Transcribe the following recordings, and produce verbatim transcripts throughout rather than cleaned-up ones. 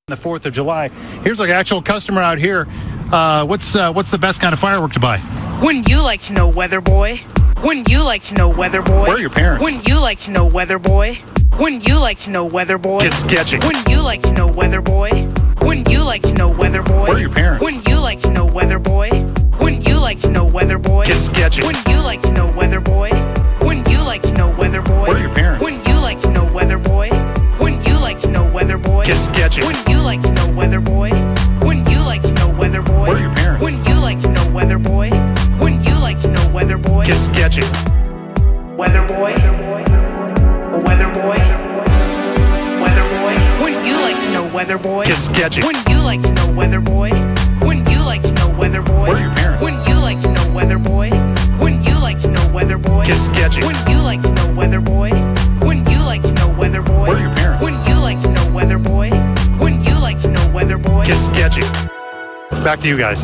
The fourth of July. Here's like an actual customer out here. Uh, what's uh, what's the best kind of firework to buy? Wouldn't you like to know, weather boy? Wouldn't you like to know, weather boy? Where are your parents? Wouldn't you like to know, weather boy? Wouldn't you like to know, weather boy? Get sketchy. Wouldn't you like to know, weather boy? Wouldn't you like to know, weather boy? Where are your parents? Wouldn't you like to know, weather boy? Wouldn't you like to know, weather boy? Get sketchy. Wouldn't you like to know, weather boy? Wouldn't you like to know, weather boy? Where are your parents? Wouldn't you like to know, weather boy? Wouldn't you like to know, weather boy? Get sketchy. Wouldn't you like to know, weather boy? Wouldn't you like to know, weather boy? Where are your parents? Wouldn't you like to know, weather boy? Wouldn't you like to know, weather boy? Get sketchy. Weather boy? Weather boy? Weather boy? Wouldn't you like to know, weather boy? Get sketchy. Wouldn't you like to know, weather boy? Wouldn't you like to know, weather boy? Where are your parents? Wouldn't you like to know, weather boy? Wouldn't you like to know, weather boy? Get sketchy. Wouldn't you like to know, weather boy? Wouldn't you like to know, weather boy? Where are your parents? Wouldn't you like to know, weather boy? Wouldn't you like to know, weather boy? Get sketchy. Back to you guys.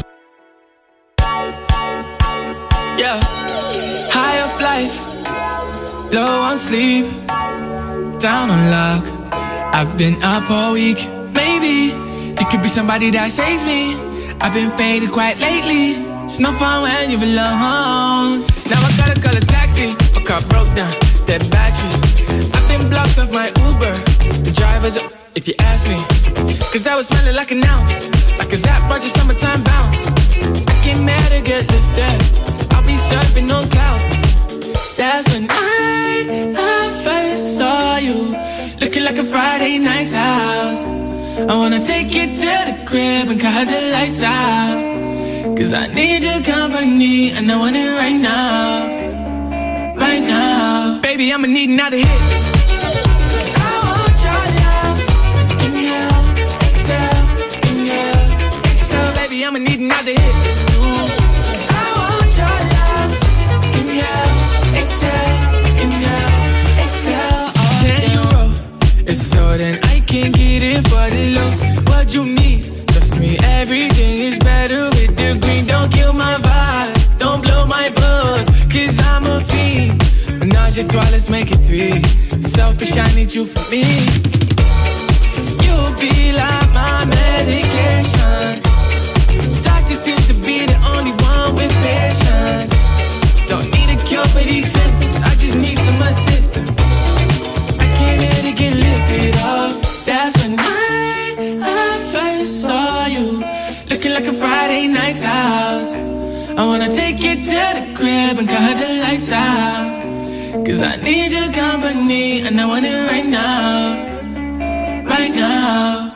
Yeah, high up life, low on sleep, down on luck. I've been up all week. Maybe you could be somebody that saves me. I've been faded quite lately. It's no fun when you're alone. Now I gotta call a taxi. My car broke down, dead battery. I've been blocked off my Uber. The driver's up, if you ask me. Cause I was smelling like an ounce, like a Zap Roger summertime bounce. I came mad to get lifted. I'll be surfing on clouds. That's when I, I first saw you, looking like a Friday night's house. I wanna take you to the crib and cut the lights out. Cause I need your company and I want it right now. Right now. Baby, I'ma need another hit. I want your love. Inhale, exhale, inhale, exhale. Baby, I'ma need another hit. I want your love. Inhale, exhale, inhale, exhale. Can you roll it so then I can get it for the low? What you need? Trust me, everything is better with the green. Don't kill my vibe, don't blow my buzz, cause I'm a fiend. Menage a trois, let's make it three. Selfish, I need you for me. You'll be like my medication. Doctor seems to be the only one with patience. Don't need a cure for these symptoms, I just need some assistance. I can't let it get lifted up. That's when I, I first saw you, looking like a Friday night's house. I wanna take you to the crib and cut the lights out. Cause I need your company and I want it right now. Right now.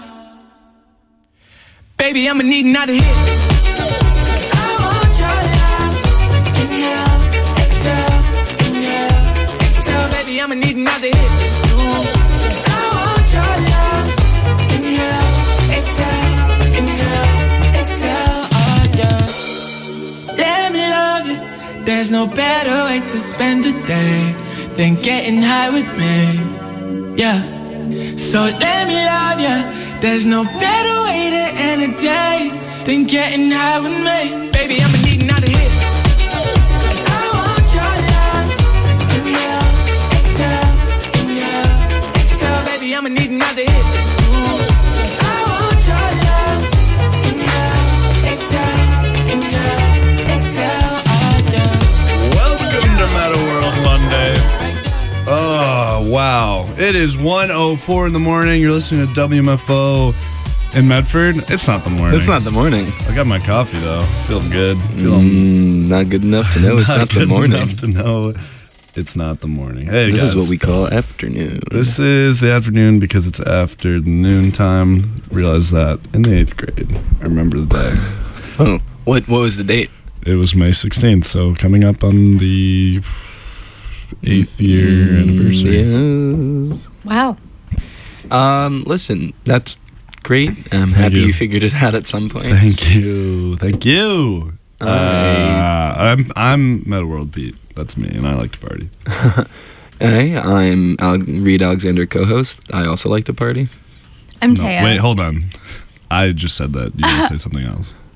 Baby, I'ma need another hit. I want your love. Inhale, exhale, inhale, exhale. Baby, I'ma need another hit. I want your love. Inhale, exhale, inhale, exhale. Oh yeah. Let me love you. There's no better way to spend the day than getting high with me. Yeah. So let me love you. There's no better way to end a day than getting high with me. Baby, I'ma need another hit. I want your love. Inhale, exhale, inhale, exhale. Baby, I'ma need another hit. I want your love. Inhale, exhale, inhale, exhale. Oh yeah. Welcome to Metal World Monday. Oh, wow. It is one oh four in the morning. You're listening to W M F O in Medford. It's not the morning. It's not the morning. I got my coffee, though. Feeling good. Feeling mm, not good enough to know it's not, not the morning. Not good enough to know it's not the morning. Hey, This guys. is what we call afternoon. This is the afternoon because it's after the noon time. Realized that in the eighth grade. I remember the day. Oh, what, what was the date? It was May sixteenth, so coming up on the eighth year mm, anniversary. Yes. Wow. Um, listen, that's great. I'm happy you. you figured it out at some point. Thank you. Thank you. Uh, uh, I'm I'm Metal World Pete. That's me, and I like to party. Hey, I'm Al- Reed Alexander, co-host. I also like to party. I'm no, Taya. Wait, hold on. I just said that. You didn't say something else.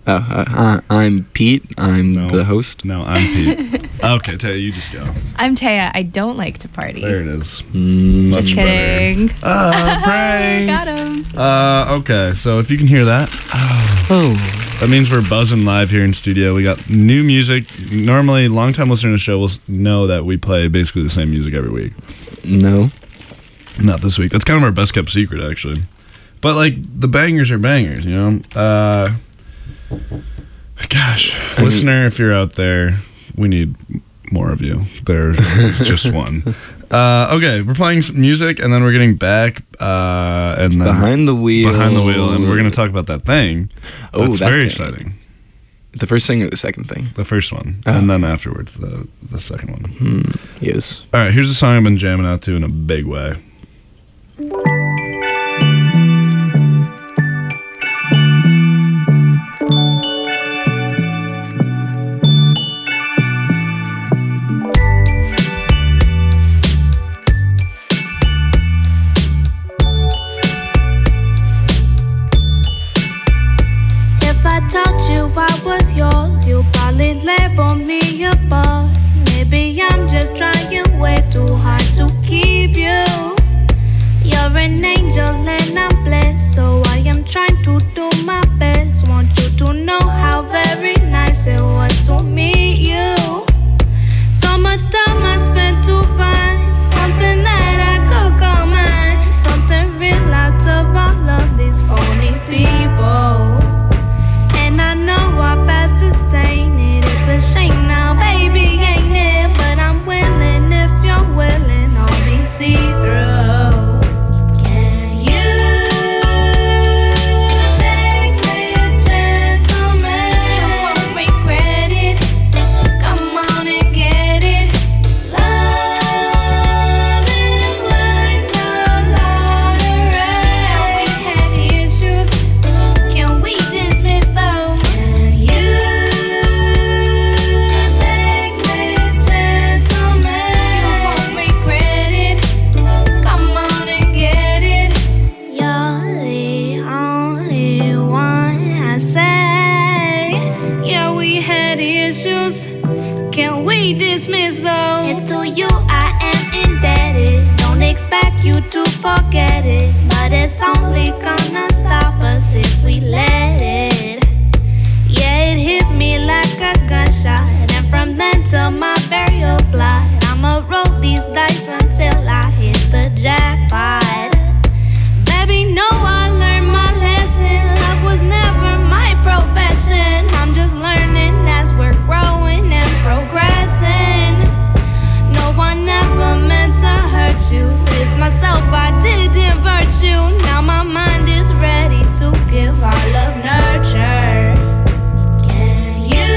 Uh, uh, I'm Pete. I'm No. the host. No, I'm Pete. Okay, Taya, you just go. I'm Taya. I don't like to party. There it is. Mm, Much Just better. kidding. Uh, pranks. Got him. Uh, okay, so if you can hear that, Oh. that means we're buzzing live here in studio. We got new music. Normally, longtime listener to the show will s- know that we play basically the same music every week. No. Not this week. That's kind of our best kept secret, actually. But like the bangers are bangers, you know. Uh, gosh, I mean- listener, if you're out there, we need more of you. There's just one. Uh, okay, we're playing some music, and then we're getting back, uh, and then Behind the wheel. behind the wheel, and we're going to talk about that thing. Oh, That's that very thing. exciting. The first thing or the second thing? The first one, Oh. and then afterwards the the second one. Hmm. Yes. All right, here's a song I've been jamming out to in a big way. If I told you I was yours, you'd probably label me a bug. Maybe I'm just trying way too hard to keep you. You're an angel and I'm blessed, so I am trying to do my best. Want you to know how very nice it was to meet you. So much time I spent to find something that I could call mine. Something real out of all of these phony people. And I know our past is tainted. It's a shame now, baby, ain't it? But I'm willing if you're willing. I'll be see through. Can you take this chance on me? You won't regret it. Come on and get it. Love is like the lottery. We had issues. Can we dismiss those? Can you take this chance on me? You won't regret it. Come on and get it. You're the only one I say. Yeah, we had issues. Can we dismiss those? If to you I am indebted, don't expect you to forget it. But it's only gonna stop us if we let it. Yeah, it hit me like a gunshot. And from then till my burial plot, I'ma roll these dice until I hit the jackpot. Baby, no, I learned my lesson. Love was never my profession. I'm just learning as we're growing and progressing. No one ever meant to hurt you. It's myself, I did invert you. Now my mind is ready to give all of nurture. Can you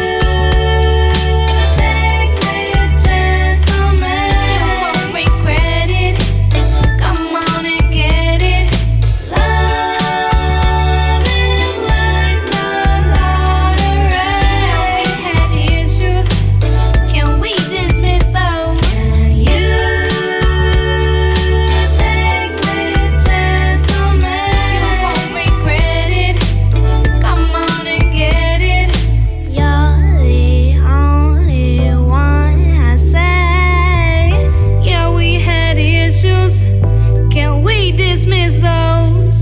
take this chance on me? You won't regret it. Come on and get it. Love is like the lottery. We had issues. Can we dismiss those? Can you take this chance on me? You won't regret it. Come on and get it. You're the only one I say. Yeah, we had issues. Can we dismiss those?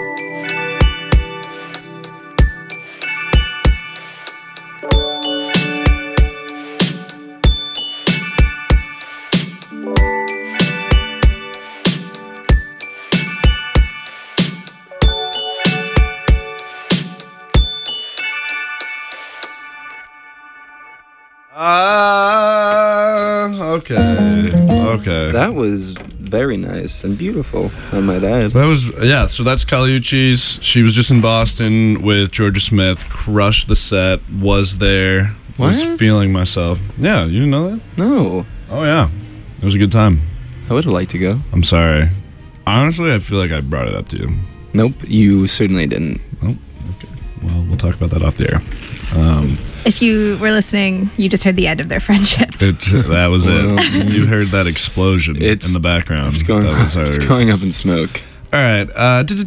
Ah, okay, okay. That was very nice and beautiful, I might add. That was, yeah, so that's Caliucci's. She was just in Boston with Georgia Smith, crushed the set, was there, was What? feeling myself. Yeah, you didn't know that? No. Oh, yeah. It was a good time. I would have liked to go. I'm sorry. Honestly, I feel like I brought it up to you. Nope, you certainly didn't. Oh, okay. Well, we'll talk about that off the air. Um, If you were listening, you just heard the end of their friendship. it, that was Well, it. You heard that explosion it's- in the background. It's going, that was our, it's going up in smoke. All All right. Uh, news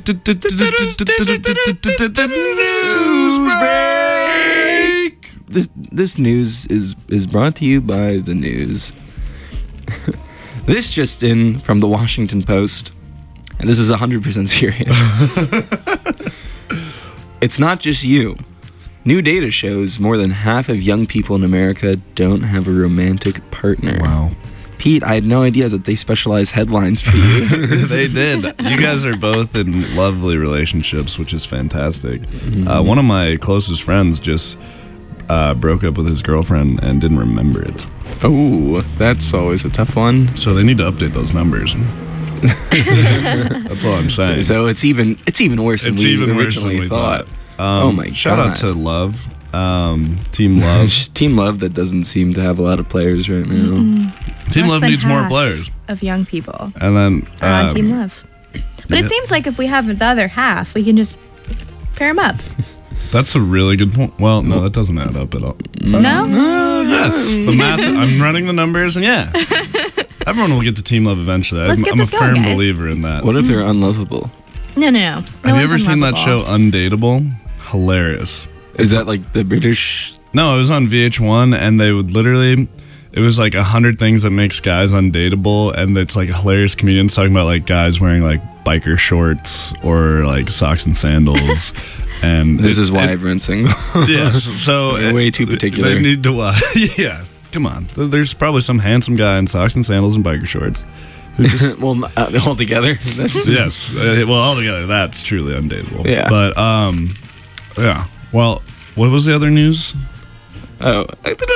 break. This this news is is brought to you by the news. This just in from the Washington Post, and this is one hundred percent serious. It's not just you. New data shows more than half of young people in America don't have a romantic partner. Wow. Pete, I had no idea that they specialize headlines for you. They did. You guys are both in lovely relationships, which is fantastic. Mm-hmm. Uh, one of my closest friends just uh, broke up with his girlfriend and didn't remember it. Oh, that's always a tough one. So they need to update those numbers. That's all I'm saying. So it's even it's even worse than it's we even worse originally than we thought. thought. Um, oh my shout god! Shout out to Love, um, Team Love. Team Love that doesn't seem to have a lot of players right now. Mm-hmm. Team Less Love than needs more half players. Of young people And then are on um, Team Love. But yeah. it seems like if we have the other half, we can just pair them up. That's a really good point. Well, no, that doesn't add up at all. No? Uh, yes. The math, I'm running the numbers, and yeah. Everyone will get to Team Love eventually. Let's I'm, get I'm a this going, firm guys. believer in that. What if they're unlovable? No, no, no. no Have you ever one's seen that show unlovable. Undateable? Hilarious. Is that like the British? No, it was on V H one, and they would literally, it was like a hundred things that makes guys undateable, and it's like hilarious comedians talking about like guys wearing like biker shorts or like socks and sandals. And This it- is why it- everyone's single. Yes, so You're way too it- particular. They need to watch. Yeah, come on. There's probably some handsome guy in socks and sandals and biker shorts. Who just, well, uh, all together. That's, yes, uh, well, altogether, that's truly undateable. Yeah. But um, yeah. Well, what was the other news? Oh.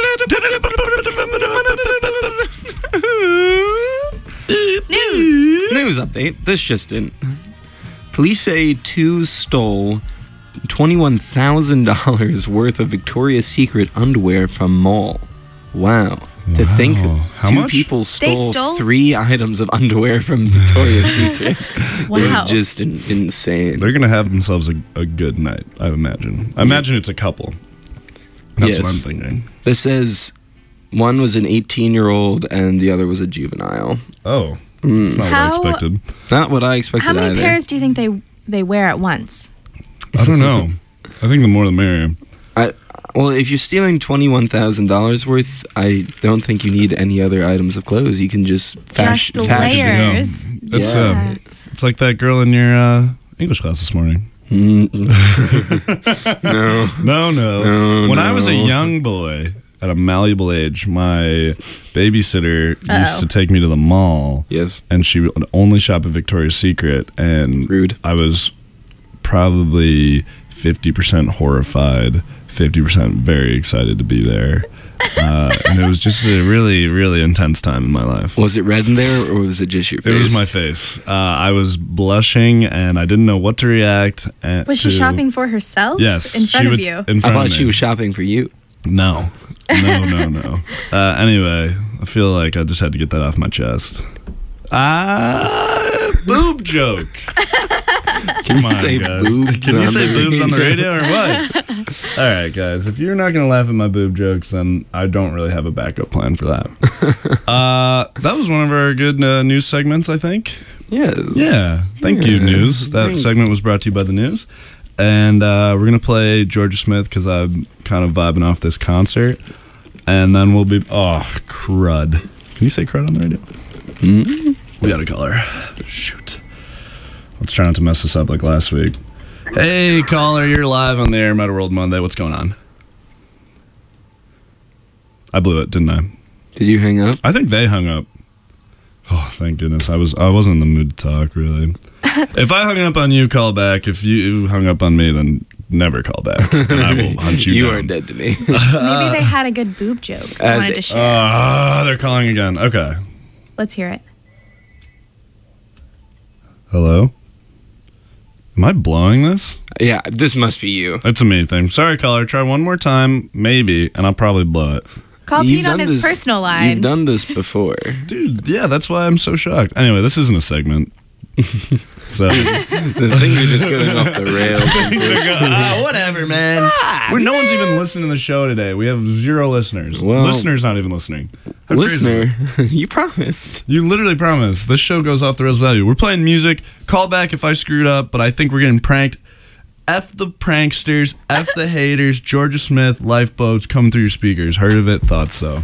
News. News update. This just in. Police say two stole twenty-one thousand dollars worth of Victoria's Secret underwear from mall. Wow. To Wow. think How two much? people stole, stole? three items of underwear from Victoria's Secret. Wow. It was just in, insane. They're gonna have themselves a, a good night, I imagine. I imagine it's a couple. That's what I'm Yes. thinking. This says one was an eighteen-year-old and the other was a juvenile. Oh, that's not How- what I expected. Not what I expected How many either. pairs do you think they they wear at once? I don't know. I think the more the merrier. I, well, if you're stealing twenty-one thousand dollars worth, I don't think you need any other items of clothes. You can just fash, Just fashion. Yeah. layers. It's Yeah. uh, it's like that girl in your uh, English class this morning. Mm. no. No, no. No, when I was a no. young boy at a malleable age, my babysitter used Uh-oh. to take me to the mall, Yes. and she would only shop at Victoria's Secret, and Rude. I was probably fifty percent horrified, fifty percent very excited to be there. Uh, and it was just a really, really intense time in my life. Was it red in there or was it just your face? It was my face. Uh, I was blushing, and I didn't know what to react. And Was she to. shopping for herself? Yes, In front she of would- you. In I front thought of she me. was shopping for you. No, no, no, no. Uh, anyway, I feel like I just had to get that off my chest. Ah, boob joke. Can Come you on, say guys. boobs? Can you on say the boobs on the radio? radio or what? All right, guys. If you're not gonna laugh at my boob jokes, then I don't really have a backup plan for that. uh, that was one of our good uh, news segments, I think. Yes. Yeah. Thank you, Yeah. news. That Thanks. segment was brought to you by the news. And uh, we're going to play Georgia Smith because I'm kind of vibing off this concert. And then we'll be. Oh, crud. Can you say crud on the radio? Mm. We got a caller. Shoot. Let's try not to mess this up like last week. Hey, caller, you're live on the Air Meta World Monday. What's going on? I blew it, didn't I? Did you hang up? I think they hung up. Oh, thank goodness. I was I wasn't in the mood to talk, really. If I hung up on you, call back. If you hung up on me, then never call back. And I will hunt you You down. are dead to me. Maybe they had a good boob joke. I As wanted it- to share. Ah, they're calling again. Okay. Let's hear it. Hello? Am I blowing this? Yeah, this must be you. It's a me thing. Sorry, caller. Try one more time, maybe, and I'll probably blow it. Call You've Pete on done his this- personal line. You've done this before. Dude, yeah, that's why I'm so shocked. Anyway, this isn't a segment. So The things are just going off the rails. ah, whatever, man. We're, no one's even listening to the show today. We have zero listeners. Well- Listeners not even listening. How crazy. Listener, you promised. You literally promised. This show goes off the rails value. We're playing music. Call back if I screwed up, but I think we're getting pranked. F the pranksters, F the haters, Georgia Smith, Lifeboats coming through your speakers. Heard of it, thought so.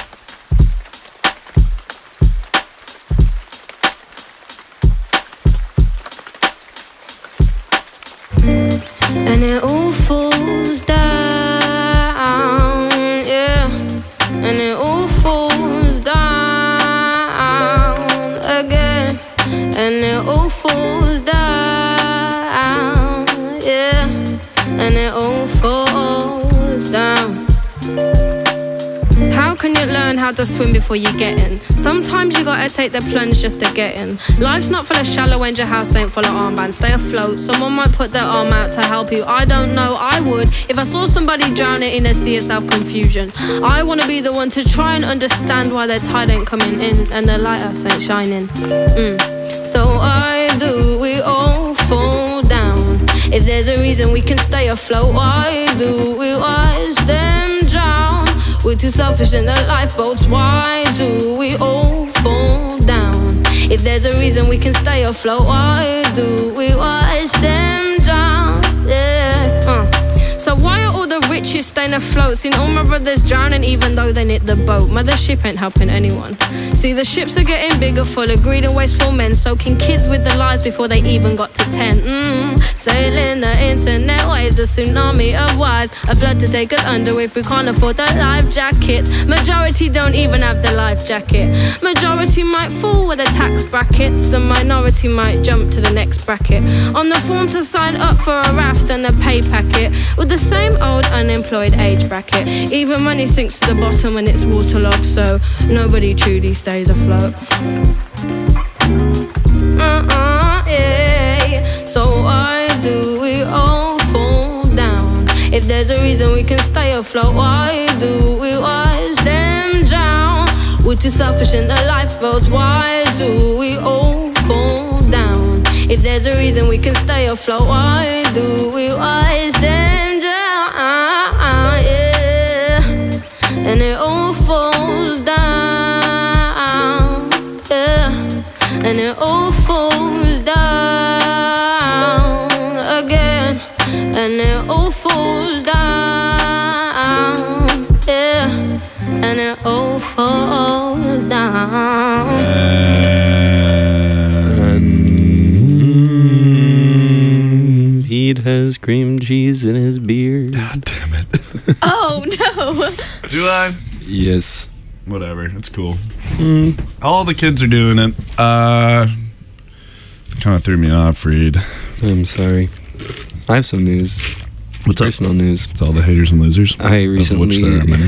And it all falls down, yeah. And it all falls down again. And it all falls down, yeah. And it all falls down. How can you learn how to swim before you get in? Sometimes you gotta take the plunge just to get in. Life's not full of shallow end, your house ain't full of armbands. Stay afloat, someone might put their arm out to help you. I don't know, I would if I saw somebody drowning in a sea of self-confusion. I wanna be the one to try and understand why their tide ain't coming in and their lighthouse ain't shining. mm. So why do we all fall down? If there's a reason we can stay afloat, why do we watch them drown? We're too selfish in the lifeboats. Why do we all fall down? If there's a reason we can stay afloat, why do we watch them drown? Yeah. Uh. So why are all the richest staying afloat? Seen all my brothers drowning even though they knit the boat. Mothership ain't helping anyone. See, the ships are getting bigger, full of greed and wasteful men, soaking kids with the lies before they even got to ten. Mm. Sailing the internet waves, a tsunami of wires, a flood to take us under if we can't afford the life jackets. Majority don't even have the life jacket. Majority might fall with the tax brackets. The minority might jump to the next bracket. On the form to sign up for a raft and a pay packet, with the same old unemployed age bracket. Even money sinks to the bottom when it's waterlogged, so nobody truly stays afloat. Uh-uh, yeah. So why do we all fall down? If there's a reason we can stay afloat, why do we watch them drown? We're too selfish in the lifeboats. Why do we all fall down? If there's a reason we can stay afloat, why do we watch them drown? Yeah. And it all falls down, yeah. And it all falls down again. And it all falls down, yeah. And it all falls down. And Pete has cream cheese in his beard. God damn it. Oh no. Do I? Yes. Whatever. It's cool. Mm. All the kids are doing it. Uh, kind of threw me off, Reed. I'm sorry. I have some news. What's up? Personal news. It's all the haters and losers. I recently, Of which there are many.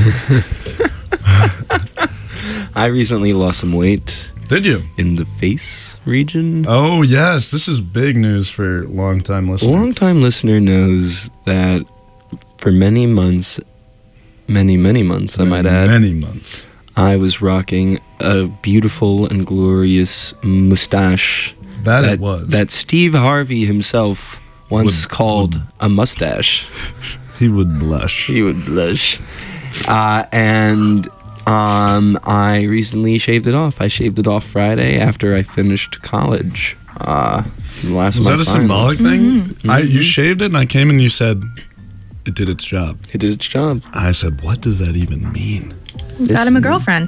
I recently lost some weight Did you? in the face region. Oh, yes. This is big news for long-time A listeners. long-time listener knows that for many months, many, many months, I might add, Many months. I was rocking a beautiful and glorious mustache That, that, it was. that Steve Harvey himself once Would- called a mustache. He would blush. He would blush. Uh, and um, I recently shaved it off. I shaved it off Friday after I finished college. Uh, last Was of my that a finals. symbolic thing? I You shaved it, and I came and you said it did its job. It did its job. I said, what does that even mean? Got him a girlfriend.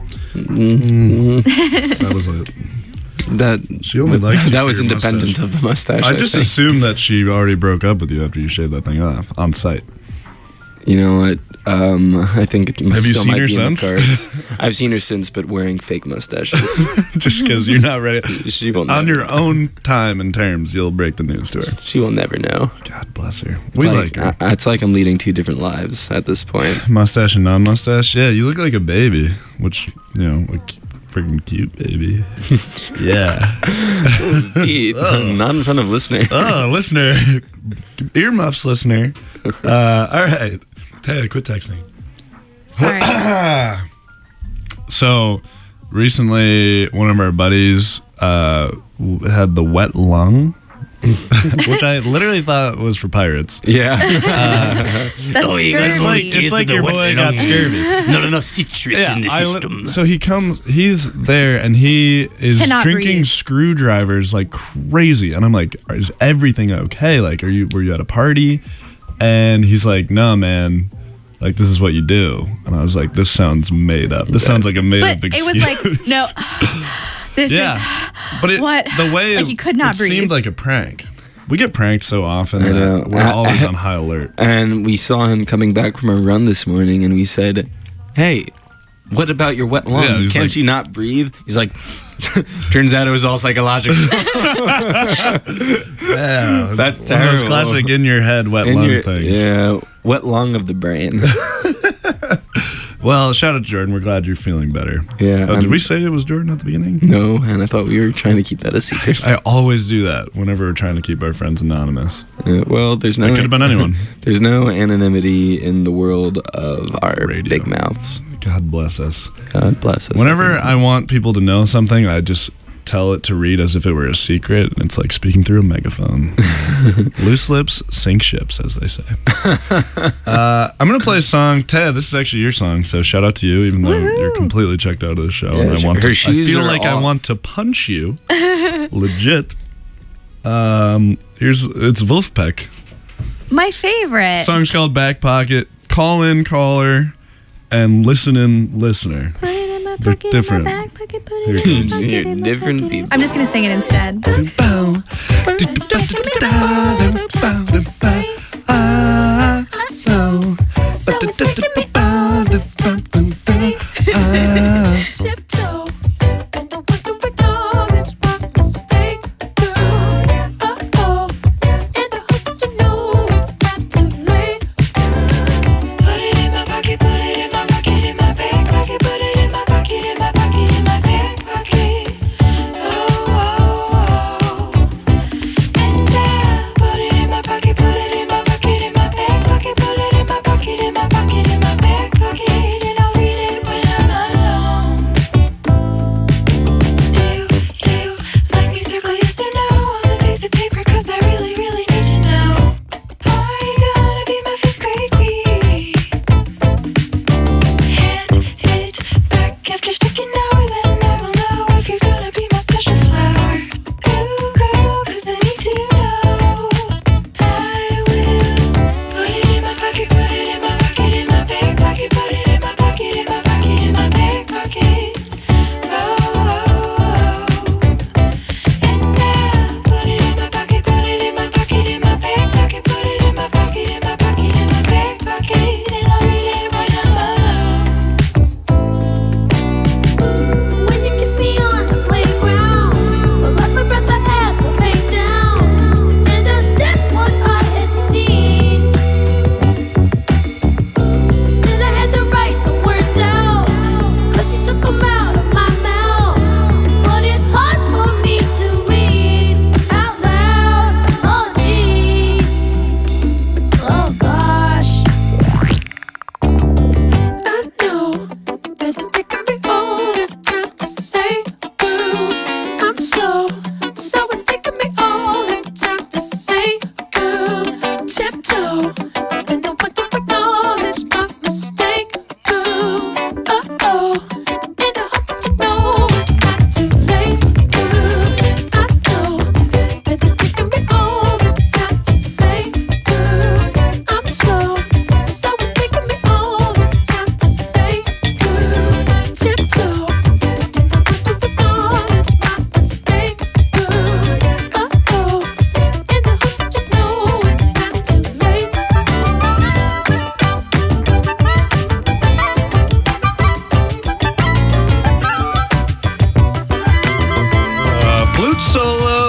That was it. That She only liked you that for was your independent mustache. of the mustache. I I just think. assumed that she already broke up with you after you shaved that thing off on site. You know what? Um, I think it Have you still seen might her be in the since? cards. I've seen her since, but wearing fake mustaches. Just because you're not ready. She will On never, your own time and terms, you'll break the news to her. she will never know. God bless her. It's We like, like her. I- it's like I'm leading two different lives at this point. Mustache and non-mustache. Yeah, you look like a baby, which, you know, a cu- freaking cute baby. Yeah. Pete, not in front of listeners. Oh, listener. Earmuffs, listener. Uh, all right. Hey, quit texting. Sorry. So, recently, one of our buddies uh, w- had the wet lung, which I literally thought was for pirates. Yeah. That's Oh, you scurvy. got like- It's like your boy got scurvy. Not enough citrus in the I li- system. so he comes, he's there, and he is Cannot drinking breathe. screwdrivers like crazy. And I'm like, is everything okay? Like, are you were you at a party? And he's like, no, man. Like, this is what you do. And I was like, this sounds made up. This sounds like a made But up it excuse. was like, no, this Yeah, is but it, what? the way Like, it, he could not it breathe. seemed like a prank. We get pranked so often I know. that we're I- always on high alert. And we saw him coming back from a run this morning, and we said, "Hey, what about your wet lung? Yeah, he's Can't like- you not breathe?" He's like, "Turns out it was all psychological." Yeah, That's one of those terrible. classic in your head wet In lung your- things. Yeah, wet lung of the brain. Well, shout out to Jordan. We're glad you're feeling better. Yeah, Oh, did I'm- we say it was Jordan at the beginning? No, and I thought we were trying to keep that a secret. I always do that whenever we're trying to keep our friends anonymous. Uh, well, there's no. It could have been anyone. There's no anonymity in the world of our Radio. big mouths. God bless us. God bless us. Whenever I want people to know something, I just tell it to read as if it were a secret. It's like speaking through a megaphone. Loose lips sink ships, as they say. uh, I'm going to play a song. Ted, this is actually your song, so shout out to you, even though Woohoo. you're completely checked out of the show. Yeah, and I she- want her to, shoes I feel are like I off. want to punch you. Legit. Um, here's, it's Wolfpack. My favorite. Song's called Back Pocket. Call in, caller, and listen in, listener. Put it in my They're pocket, in my different. back pocket, put Here it it in my comes. pocket, You're in my different pocket. people. I'm just gonna sing it instead. Tiptoe, and I want to acknowledge my mistake. Girl, uh-oh, and I hope that you know it's not too late. Put it in my pocket, put it in my pocket, in my back pocket, put it in my pocket, in my pocket, in my back pocket. Oh, oh, oh. And I put it in my pocket, put it in my pocket, in my back pocket, put it in my pocket, in my pocket, in my back pocket, and I'll read it when I'm alone. Do you, do you like me circle yes or no on this piece of paper? 'Cause I really, really need to know. Are you gonna be my fifth grade queen? Hand it back after second hour, then I will know if you're gonna be my special flower. Ooh, girl, 'cause I need to know. I will put it in my pocket, put it in my pocket, in my back pocket, put it in my pocket, in my pocket, in my back pocket. Oh, oh, oh. And I put it in my pocket, put it in my pocket, in my back pocket, put it in my pocket, in my pocket, in my back pocket, and I'll read it when I'm alone. When you kissed me on the playground, I lost my breath, I had to lay down and assess what I had seen. Then I had to write the words out, 'cause you took 'em out of my mouth. But it's hard for me to read out loud. Oh gee, oh gosh. I know that it's taken me all this time to say, girl, I'm slow. So it's taken me all this time to say, girl, tiptoe. And I want to acknowledge my mistake, girl. Uh-oh. And I hope that you know it's not too late, girl. I know that it's taken me all this time to say, girl, I'm slow. So it's taken me all this time to say, girl, tiptoe. And I want to acknowledge my mistake, girl. Uh-oh. And I hope that you know it's not too late. Uh, flute solo.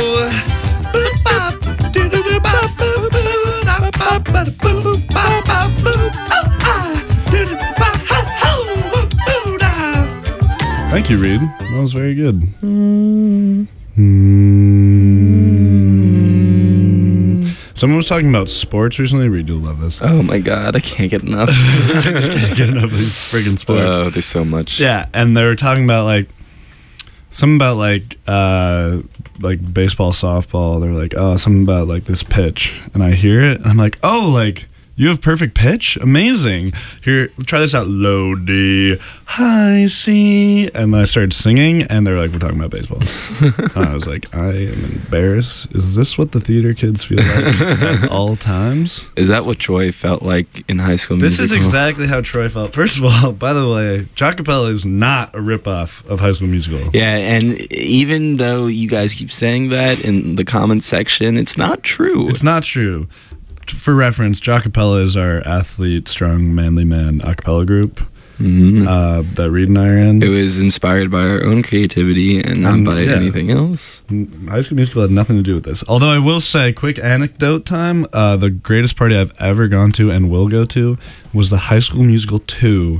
Thank you, Reed. That was very good. Mm. Someone was talking about sports recently. We do love this. Oh my god, I can't get enough. I just can't get enough of these friggin' sports. Oh, there's so much. Yeah, and they were talking about like something about like uh like baseball, softball. They're like, oh, something about like this pitch, and I hear it, and I'm like, oh, like you have perfect pitch, amazing. Here, try this out, low D, high C, and I started singing, and they're like, we're talking about baseball. And I was like, I am embarrassed. Is this what the theater kids feel like at all times? Is that what Troy felt like in High School This Musical? is exactly how Troy felt. First of all, by the way, Jockapella is not a ripoff of High School Musical. Yeah, and even though you guys keep saying that in the comments section, it's not true. It's not true. For reference, Jockapella is our athlete, strong, manly man a cappella group Mhm. uh, that Reed and I are in. It was inspired by our own creativity and not Um, by yeah. anything else. High School Musical had nothing to do with this. Although I will say, quick anecdote time, uh, the greatest party I've ever gone to and will go to was the High School Musical two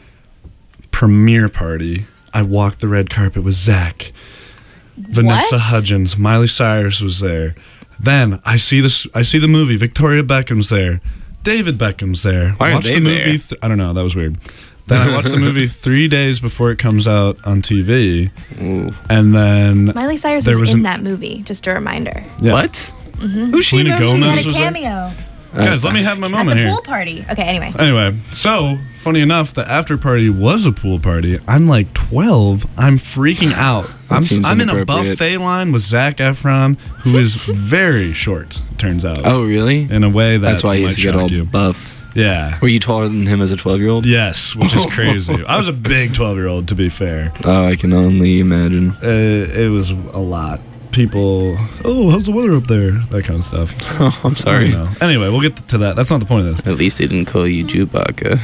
premiere party. I walked the red carpet with Zach, Vanessa What? Hudgens, Miley Cyrus was there. Then I see this. I see the movie. Victoria Beckham's there. David Beckham's there. Why are Watch they the movie. there? Th- I don't know. That was weird. Then I watched the movie three days before it comes out on T V, Ooh. and then Miley Cyrus There was, was in an- that movie. Just a reminder. yeah. What? Who's she? Selena now? Gomez She had a was there? cameo Guys, let me have my at moment the here. pool party. Okay, anyway. Anyway, so funny enough, the after party was a pool party. I'm like twelve. I'm freaking out. I'm, seems I'm in a inappropriate. buffet line with Zac Efron, who is very short. Turns out. Oh, really? In a way that That's why he might used to get shock all you. buff. Yeah. Were you taller than him as a twelve-year-old? Yes, which is crazy. I was a big twelve-year-old, to be fair. Oh, I can only imagine. Uh, it was a lot. People, oh, how's the weather up there? That kind of stuff. Oh, I'm I sorry. don't know. Anyway, we'll get to that. That's not the point of this. At least they didn't call you Chewbacca.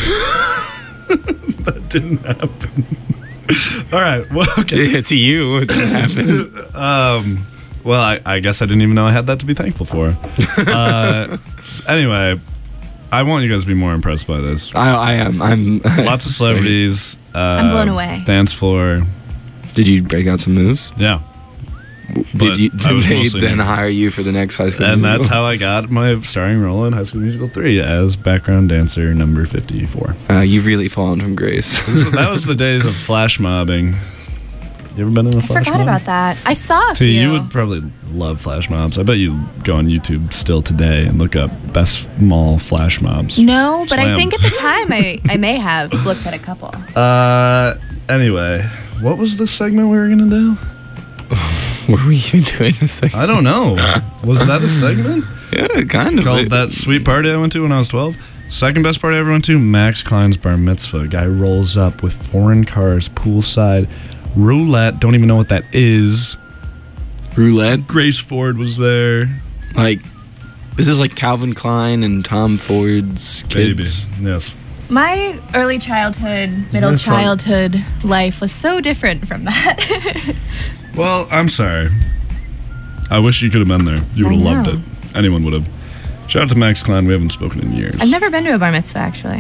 That didn't happen. All right. Well, okay. Yeah, to you, it didn't happen. Um, well, I, I guess I didn't even know I had that to be thankful for. Uh, anyway, I want you guys to be more impressed by this. I, I am. I'm. Lots of celebrities. Uh, I'm blown away. Dance floor. Did you break out some moves? Yeah. But Did you? I Did was they mostly then new. hise you for the next High School And Musical? that's how I got my starring role in High School Musical three as background dancer number fifty-four. Uh, you've really fallen from grace. So that was the days of flash mobbing. You ever been in a I flash forgot mob? about that. I saw a T, few. you would probably love flash mobs. I bet you go on YouTube still today and look up best mall flash mobs. No, but I Slam. think at the time I, I may have looked at a couple. Uh, anyway, what was the segment we were gonna do? Were we even doing this thing? I don't know. Was that a segment? Yeah, kind of. Called that sweet party I went to when I was twelve? Second best party I ever went to, Max Klein's bar mitzvah. Guy rolls up with foreign cars, poolside, roulette. Don't even know what that is. Roulette. Grace Ford was there. Like, this is like Calvin Klein and Tom Ford's Baby. kids. Yes. My early childhood, middle guys probably- childhood life was so different from that. Well, I'm sorry. I wish you could have been there. You would have I loved know. it. Anyone would have. Shout out to Max Klein. We haven't spoken in years. I've never been to a bar mitzvah, actually.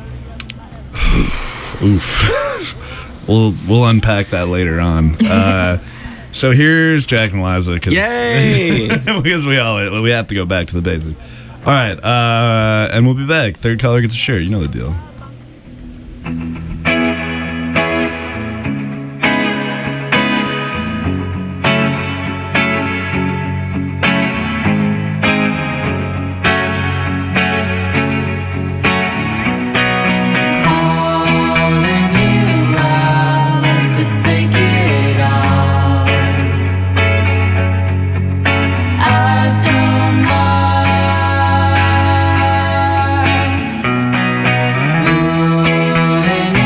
Oof. we'll we'll unpack that later on. Uh, so here's Jack and Liza. Cause, Yay! because we all we have to go back to the basics. All right, uh, and we'll be back. Third caller gets a shirt. You know the deal. Rolling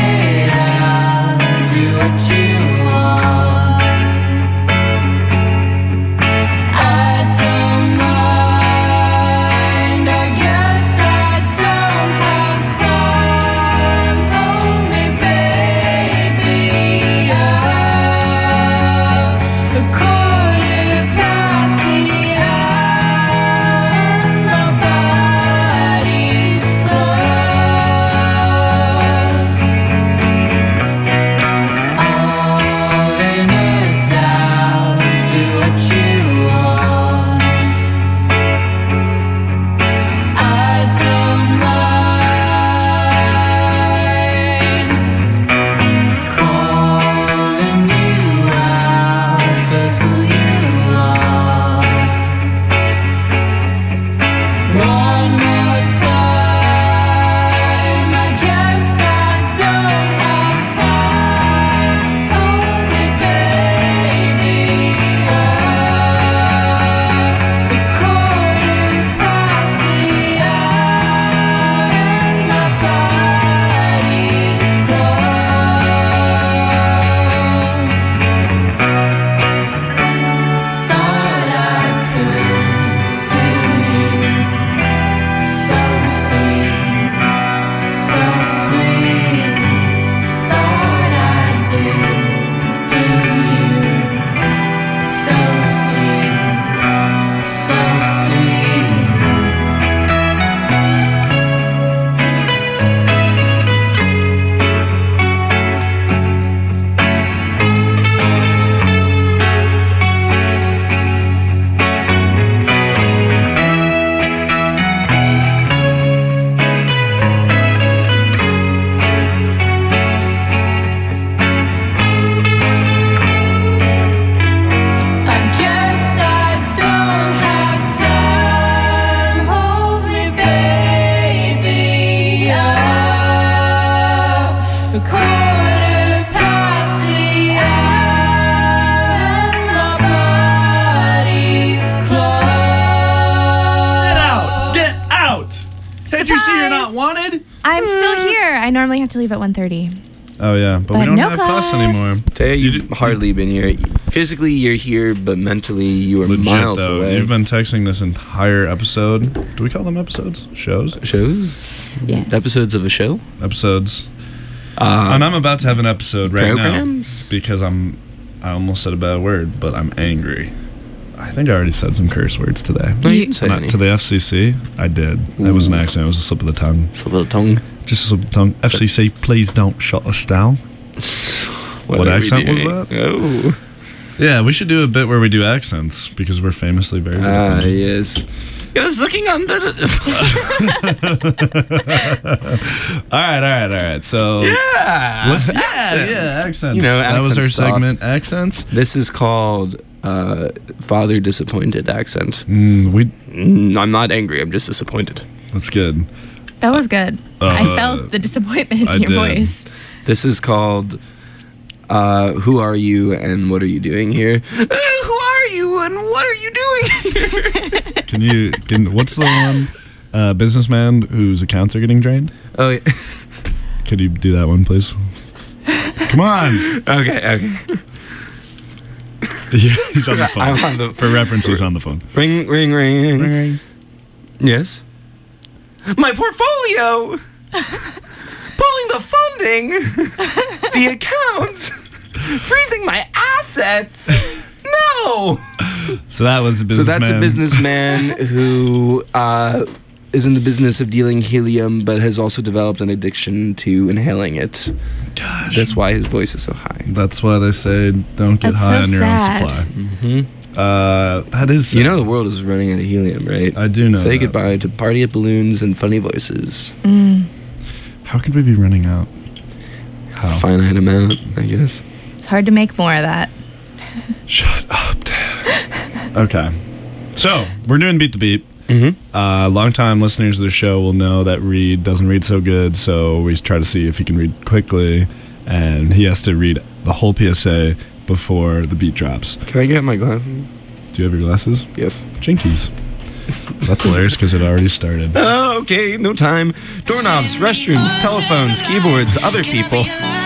I'm still here. I normally have to leave at one thirty. Oh yeah, but, we But don't no have class class. anymore. Taya, you've hardly been here. Physically, you're here, but mentally, you are Legit miles though, away. you've been texting this entire episode. Do we call them episodes? Shows? Shows? Yes. Episodes of a show? Episodes. Uh, and I'm about to have an episode right programs? now because I'm. I almost said a bad word, but I'm angry. I think I already said some curse words today. No, you didn't say Not any. to the F C C. I did. It was an accident. It was a slip of the tongue. Slip of the tongue. Just a slip of the tongue. F C C, please don't shut us down. What are we accent was doing? that? Oh. Yeah, we should do a bit where we do accents because we're famously very good Ah, at them. yes. Yes, looking under the... All right, all right, all right. So yeah. What's, yeah, Accents. yeah, accents. You know, that was our accent stuff. segment, accents. This is called uh, Father Disappointed Accent. Mm, we Mm, I'm not angry, I'm just disappointed. that's good. That was good. I Uh, felt the disappointment in I your did. voice. This is called uh, Who Are You and What Are You Doing Here? Uh, who are you and what are you doing here? Can you? Can what's the one? Uh, businessman whose accounts are getting drained. Oh, yeah. Could you do that one, please? Come on. Okay, okay. Yeah, he's on the phone. I'm on the- For reference, he's on the phone. Ring, ring, ring. Yes? My portfolio! Pulling the funding! The accounts! Freezing my assets! No! So that was a So businessman. that's a businessman who uh, is in the business of dealing helium, but has also developed an addiction to inhaling it. Gosh. That's why his voice is so high. That's why they say don't get That's high so on your sad. own supply. Mm-hmm. Uh, that is. You know the world is running out of helium, right? I do know. Say that. goodbye to party at balloons and funny voices. Mm. How could we be running out? How? Finite amount, I guess. It's hard to make more of that. Shut up, Dad. Okay. So, we're doing Beat the Beat. Mm-hmm. Uh, long-time listeners of the show will know that Reed doesn't read so good, so we try to see if he can read quickly, and he has to read the whole P S A before the beat drops. Can I get my glasses? Do you have your glasses? Yes. Jinkies. That's hilarious because it already started. Oh, okay, no time. Doorknobs, restrooms, telephones, keyboards, other people.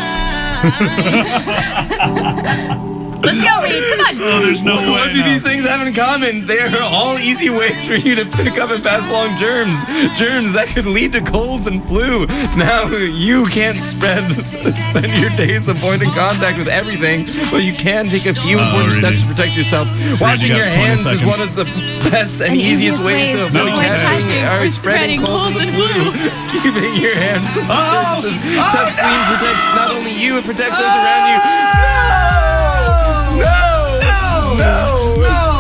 Let's go, Reed. Come on. Oh, there's no way. What do these things have in common? They are all easy ways for you to pick up and pass along germs. Germs that could lead to colds and flu. Now, you can't spread spend your days avoiding contact with everything, but you can take a few important really? steps to protect yourself. Washing got your twenty hands is seconds. one of the best and, And easiest, easiest ways to ways to avoid avoid catching catching or or spreading spreading colds and flu. Keeping your hands from surfaces touch clean protects not only you, it protects those around you. No! No! No!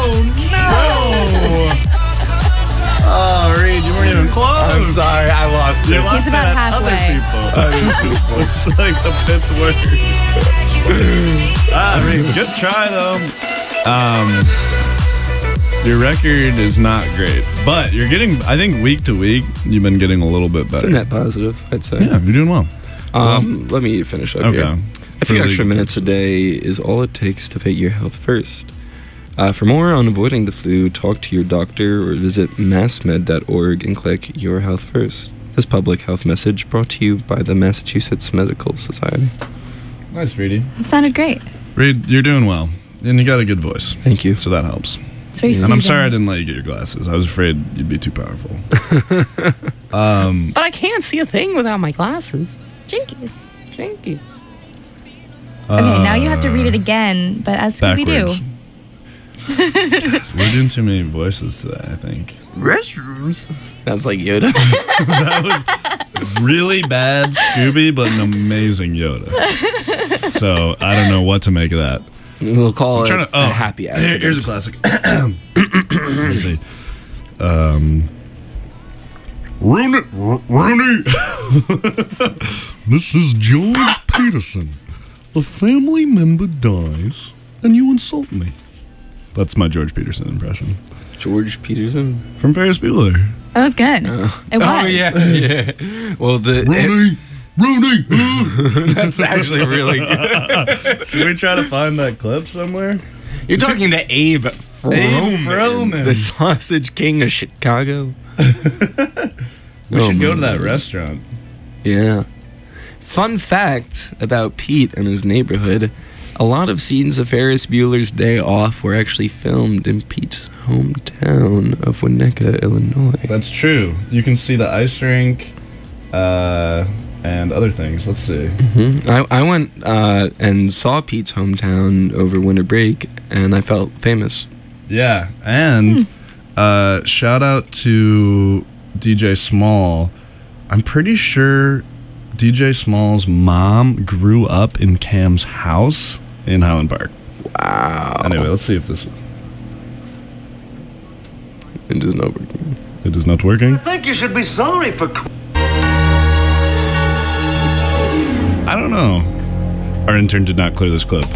No! Oh, Reed, you weren't even close. I'm sorry, I lost You it. lost He's about it at other halfway. people. It's like the fifth word. Ah, Reed, good try though. Um, your record is not great, but you're getting. I think week to week, you've been getting a little bit It's better. a net positive, I'd say. Yeah, you're doing well. Um, let me finish up Okay. here. A few For extra legal minutes a day is all it takes to put your health first. Uh, for more on avoiding the flu, talk to your doctor or visit mass med dot org and click Your Health First. This public health message brought to you by the Massachusetts Medical Society. Nice, Reedy. It sounded great. Reed, you're doing well, and you got a good voice, Thank you. so that helps. It's very And soothing. I'm sorry I didn't let you get your glasses. I was afraid you'd be too powerful. um, But I can't see a thing without my glasses. Jinkies. Thank you. Okay, now you have to read it again, but as Scooby-Doo. backwards. Guys, we're doing too many voices today, I think. Restrooms. That's like Yoda. That was really bad Scooby, but an amazing Yoda. So I don't know what to make of that. We'll call I'm it trying to, a oh, happy here- accident. Here's a classic. Let me see. Um, Rooney, Rooney. This is George Peterson. A family member dies, and you insult me. That's my George Peterson impression George Peterson. from Ferris Bueller. That was good. It was. Oh yeah, yeah. Well, the Rooney, Rooney. that's actually really good. Should we try to find that clip somewhere? You're talking to Abe Froman, Froman. the Sausage King of Chicago. We Oh, should go to man. that restaurant. Yeah. Fun fact about Pete and his neighborhood, a lot of scenes of Ferris Bueller's Day Off were actually filmed in Pete's hometown of Winnetka, Illinois. That's true. You can see the ice rink uh, and other things. Let's see. Mm-hmm. I, I went uh, and saw Pete's hometown over winter break, and I felt famous. Yeah, and uh, shout out to D J Small. I'm pretty sure D J Small's mom grew up in Cam's house in Highland Park. Wow. Anyway, let's see if this... It is not working. It is not working. I think you should be sorry for... cr- I don't know. Our intern did not clear this clip.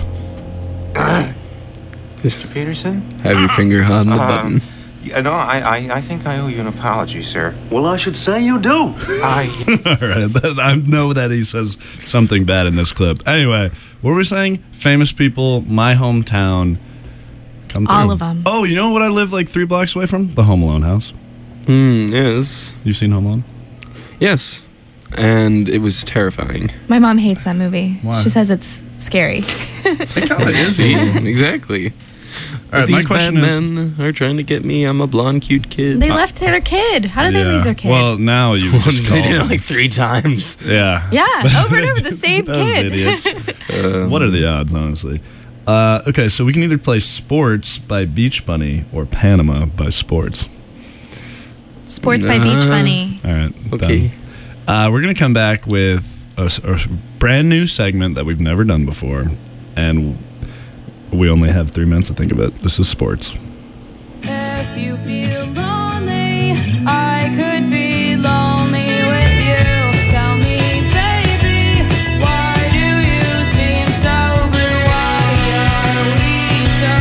Mister Peterson? Have your finger on the Uh, button. Yeah, no, I, I, I think I owe you an apology, sir. Well, I should say you do. I... All right, that, I know that he says something bad in this clip. Anyway, what were we saying? Famous people, my hometown. Come through. All of 'em. Oh, you know what I live like three blocks away from? The Home Alone house. Mm, yes. You've seen Home Alone? Yes. And it was terrifying. My mom hates that movie. Why? She says it's scary. See? Exactly. All right, These my question bad is... men are trying to get me. I'm a blonde, cute kid. They left their kid. How did they leave their kid? Well, now you Well, just they call did it them. like three times. Yeah. yeah, over and over the same Those kid. idiots. What are the odds, honestly? Uh, okay, so we can either play Sports by Beach Bunny or Panama by Sports. Sports by Beach Nah. Bunny. All right. Okay. done. Uh, we're going to come back with a, s- a brand new segment that we've never done before, and we only have three minutes to think of it. This is Sports. If you feel lonely, I could be lonely with you. Tell me, baby, why do you seem so blue? Why are we so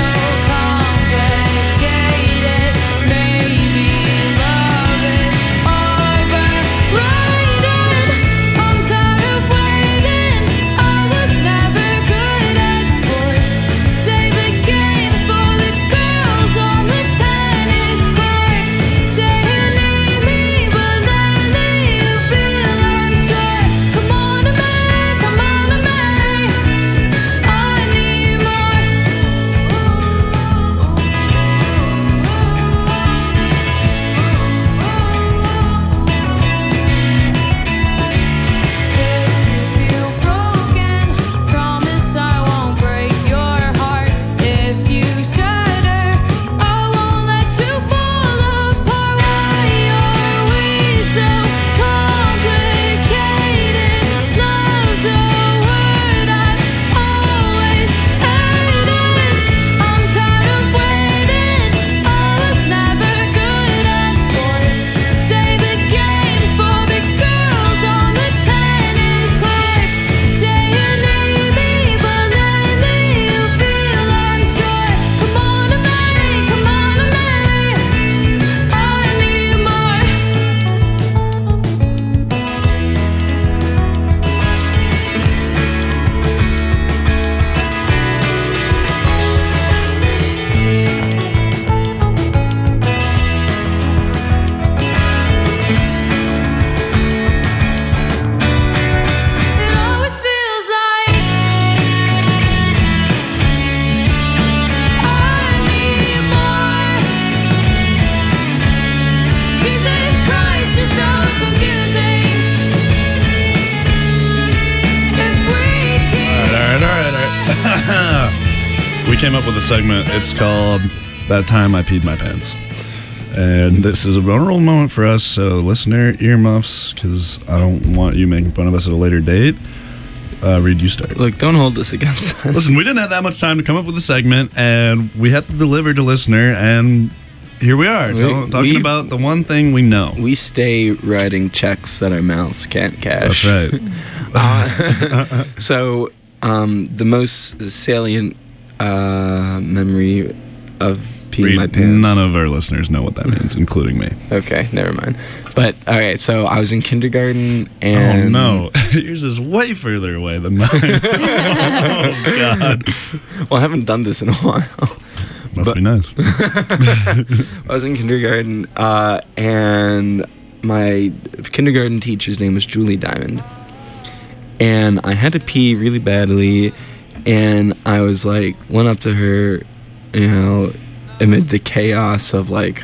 complicated? Maybe love is overrated. I'm tired of waiting. I was never good at sports. Save the games for the girls on the tennis court. Say you need me, but lately you feel unsure. Come on to me, come on to me. I need If you feel broken, promise I won't break your heart. If you shatter, I won't let you fall apart. Why are we so complicated? Love's a word I've always hated. I'm tired of waiting. I was never good at sports. Save the games for the girls on the tennis court. Say you need me, but lately you feel unsure. Come on to me, come on to me. I need more. It always feels like I need more. Jesus Christ, you're so confusing. If we keep All right, all right, all right, all right. We came up with a segment. It's called That Time I Peed My Pants. And this is a vulnerable moment for us, so listener, earmuffs, because I don't want you making fun of us at a later date. Uh, Reed, you start. Look, don't hold this against us. Listen, we didn't have that much time to come up with a segment, and we had to deliver to listener, and here we are, We- tell- talking we- about the one thing we know. We stay writing checks that our mouths can't cash. That's right. Uh, so, um, the most salient uh, memory of peeing Reed, my pants. none of our listeners know what that means, including me. Okay, never mind. But okay, so I was in kindergarten, and oh no, yours is way further away than mine. Oh God, well, I haven't done this in a while. must But- be nice. I was in kindergarten, uh, and my kindergarten teacher's name was Julie Diamond, and I had to pee really badly, and I was like, went up to her, you know, amid the chaos of like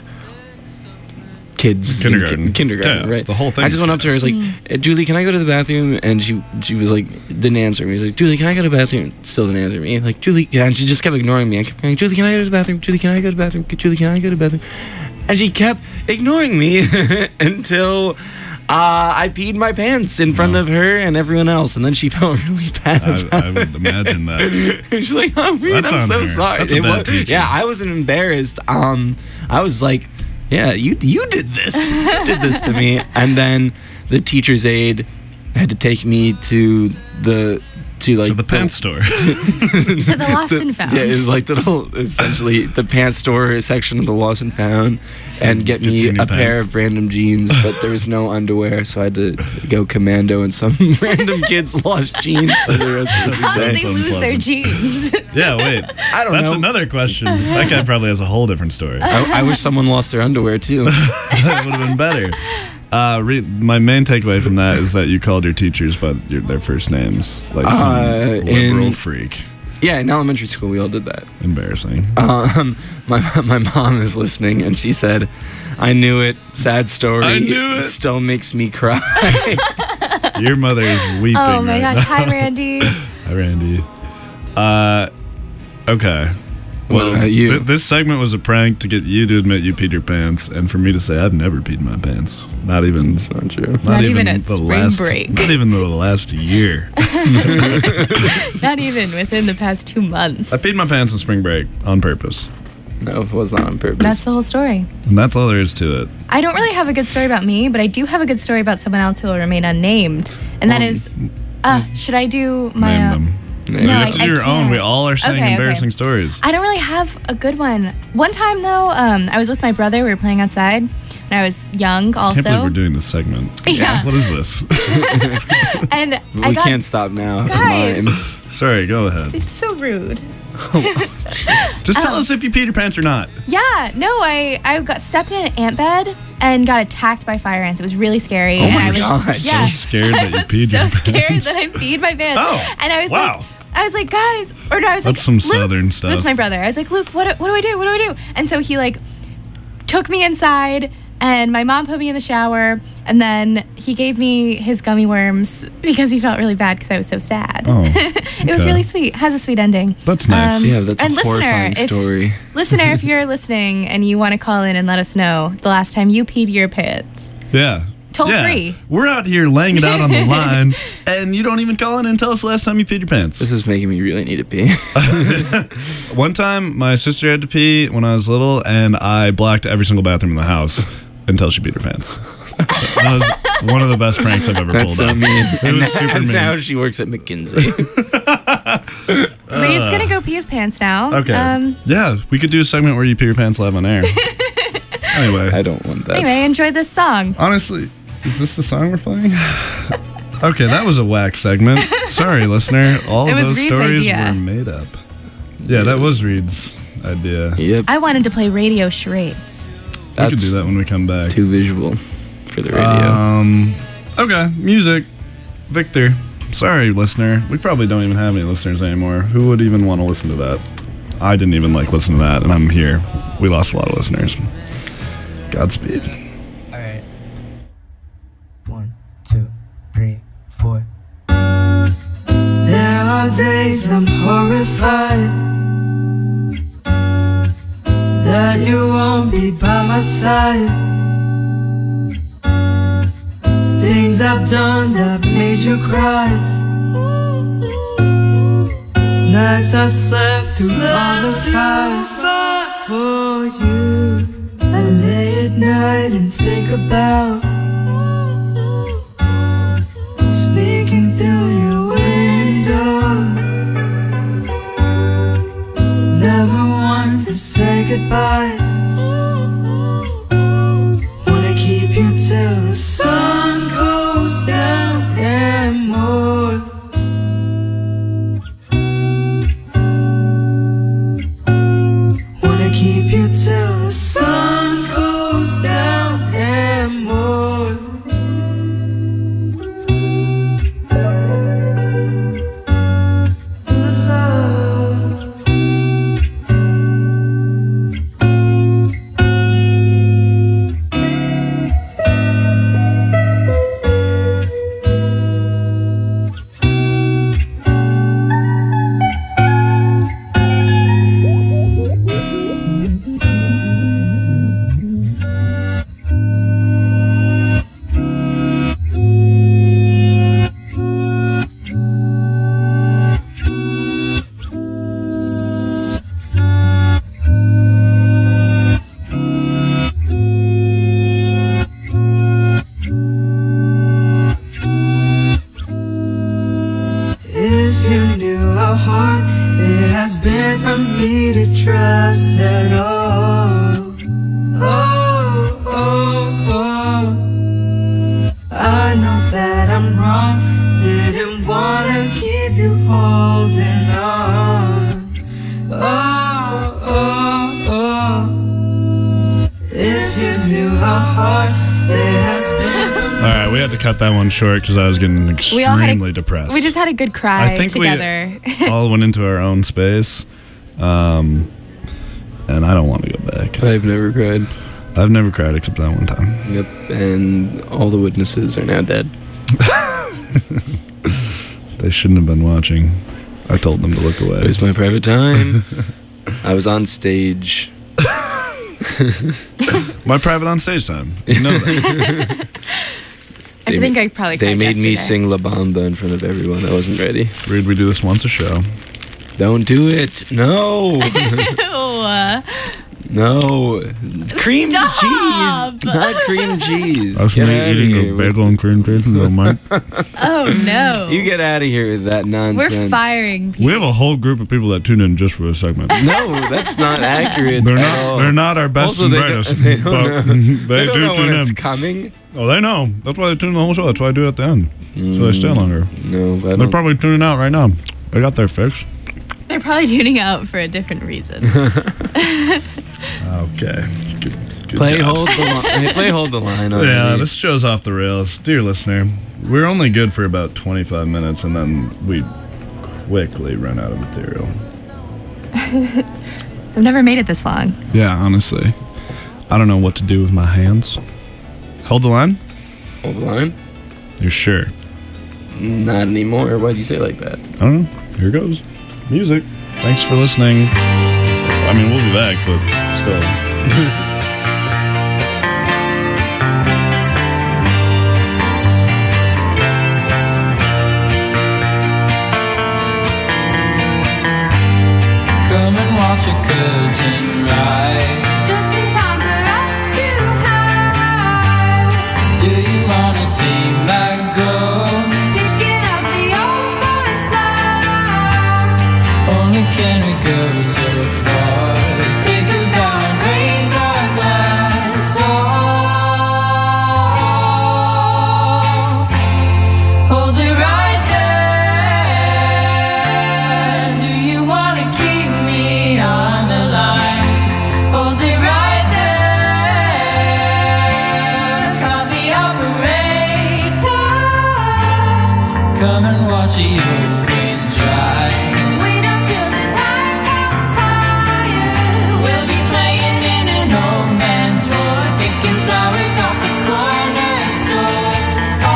kids Kindergarten. in ki- kindergarten, Chaos. right? The whole thing I just is went up to her, I was like, "Eh, Julie, can I go to the bathroom?" And she she was like, didn't answer me. I was like, Julie, can I go to the bathroom? Still didn't answer me. Like, Julie, yeah, and she just kept ignoring me. I kept going, Julie, can I go to the bathroom? Julie, can I go to the bathroom? Julie, can I go to the bathroom? And she kept ignoring me until uh, I peed my pants in front Wow. of her and everyone else, and then she felt really bad I, about I would imagine that. it. She's like, "Oh, man, That's I'm on so her. sorry." That's a It bad was- teacher. Yeah, I wasn't embarrassed. Um, I was like, "Yeah, you you did this. You did this to me." And then the teacher's aide had to take me to the to like To the pants store. To the lost the- and found. Yeah, it was like the little, essentially the pants store section of the lost and found, and get Get me you new a pair pants. of random jeans, but there was no underwear, so I had to go commando in some random kid's lost jeans for the rest of the How did day. they Sounds lose their unpleasant. jeans? Yeah, wait. I don't That's know. another question. That guy probably has a whole different story. I, I wish someone lost their underwear too. That would have been better. Uh, re- my main takeaway from that is that you called your teachers by your, their first names, like some Uh, liberal in- freak. Yeah, in elementary school we all did that. Embarrassing. Um, my my mom is listening, and she said, "I knew it. Sad story. I knew it. Still makes me cry." Your mother is weeping. Oh my right gosh. now. Hi, Randy. Hi, Randy. Uh, okay. What Well, about you? th- this segment was a prank to get you to admit you peed your pants, and for me to say I've never peed my pants. Not even. It's not true. Not, Not even, even at the spring last. break. Not even the last year. Not even within the past two months. I peed my pants on spring break on purpose, No, it was not on purpose. That's the whole story. and that's all there is to it. I don't really have a good story about me, but I do have a good story about someone else who will remain unnamed. And that is, uh, should I do my. Name uh, them. No, you No, have I- to do I your own. We can't. all are saying Okay, okay. embarrassing stories. I don't really have a good one. One time though, um, I was with my brother. We were playing outside, and I was young I also. can't believe we're doing this segment. Yeah. What is this? and we I got, can't stop now. Guys. Mine. Sorry, go ahead. It's so rude. Just tell Oh. us if you peed your pants or not. Yeah, no, I I got stepped in an ant bed and got attacked by fire ants. It was really scary. Oh and my I was, gosh. Yeah, So scared that you I was peed so your scared pants. that I peed my pants. Oh, and I was wow. like, I was like, guys, or no, I was That's like, some Luke, southern stuff. That's my brother. I was like, Luke, what what do I do? What do I do? And so he like took me inside. And my mom put me in the shower, and then he gave me his gummy worms because he felt really bad because I was so sad. Oh, It was okay. really sweet. Has a sweet ending. That's nice. Yeah, that's and a horrifying listener, if- story. Listener, if you're listening and you want to call in and let us know the last time you peed your pants, Yeah. Toll yeah. free. We're out here laying it out on the line, and you don't even call in and tell us the last time you peed your pants. This is making me really need to pee. One time, my sister had to pee when I was little, and I blocked every single bathroom in the house until she peed her pants. That was one of the best pranks I've ever That's pulled so off. mean. It and was now, super and mean. now she works at McKinsey. Reed's gonna go pee his pants now. Okay. Um, yeah, we could do a segment where you pee your pants live on air. Anyway, I don't want that. anyway, enjoy this song. honestly, is this the song we're playing? Okay, that was a whack segment. Sorry, listener. All It of was those Reed's stories idea. were made up. Yeah, that was Reed's idea. Yep. I wanted to play radio charades. We could do That's that when we come back. too visual for the radio. Um, okay, music. Victor. Sorry, listener. We probably don't even have any listeners anymore. Who would even want to listen to that? I didn't even like listen to that, and I'm here. We lost a lot of listeners. Godspeed. All right. One, two, three, four. There are days I'm horrified that you won't be by my side. Things I've done that made you cry. Nights I slept to all the fire for you. I lay at night and think about sneaking through your window. Never want to say goodbye. Wanna keep you till the sun goes down and more. Wanna keep you till the sun goes down and more. want me to trust at all. Oh, oh, oh. I know that I'm wrong. Didn't wanna keep you holding on. Oh, oh, oh. If you knew how hard it has been for me. All right, we had to cut that one short because I was getting We all had extremely a, depressed. We just had a good cry I think together. we all went into our own space, um, and I don't want to go back. I've never cried. I've never cried except that one time. Yep, and all the witnesses are now dead. They shouldn't have been watching. I told them to look away. It was my private time. I was on stage. My private on stage time. You know that. I They think ma- I probably They cried made me yesterday. sing La Bamba in front of everyone. I wasn't ready. Reed, we do this once a show. Don't do it. No. Ew. No. Cream Stop! cheese. Not cream cheese. That's Get me outta eating here. a bagel and cream cheese, little Mike. Oh no. You get out of here with that nonsense. We're firing people. We have a whole group of people that tune in just for a segment. No, that's not accurate. They're at not. all. They're not our best Also, and they brightest, don't, they don't but know, they, they don't do know tune when in. it's coming. Oh, they know. That's why they tune in the whole show. That's why I do it at the end, so they stay longer. No, I They're don't. probably tuning out right now. They got their fix. They're probably tuning out for a different reason. Okay. Good, good Play God. hold the line. Play hold the line. On Yeah, me. this show's off the rails. Dear listener, we're only good for about twenty-five minutes, and then we quickly run out of material. I've never made it this long. Yeah, honestly. I don't know what to do with my hands. Hold the line? Hold the line. You're sure? Not anymore. Why'd you say it like that? I don't know. Here goes. Music. Thanks for listening. I mean, we'll be back, but still. Come and watch a curtain rise. Just in time for us to hide. Do you wanna see my gold? Picking up the old boy slide. Only can we go so far? Take a bow and raise our glass. Oh, hold it right there. Do you wanna keep me on the line? Hold it right there. Call the operator. Come and watch the open dry. Wait until the time comes higher. We'll be playing in an old man's ward, picking flowers off the corner store. Oh,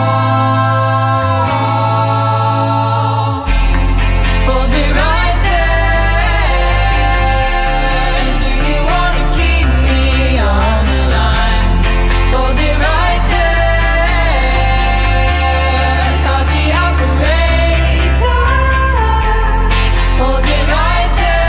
hold it right there. Do you wanna keep me on the line? Hold it right there. Call the operator. Hold it right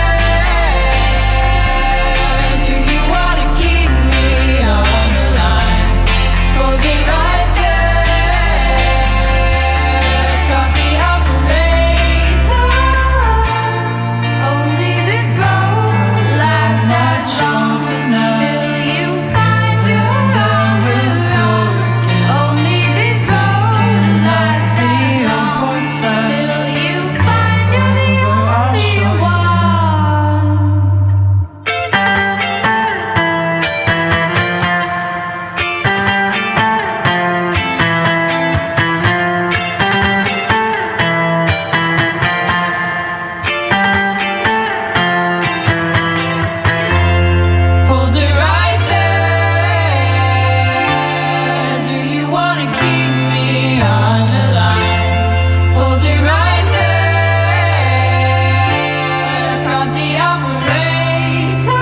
there. Do you wanna keep me on the line? Hold it right there. Call the operator. Only this road lasts as long till you find the road. Only this road lasts as long till you find you're the only one. Hold it right there. Do you wanna keep me on the line? Hold it right there. Call the operator.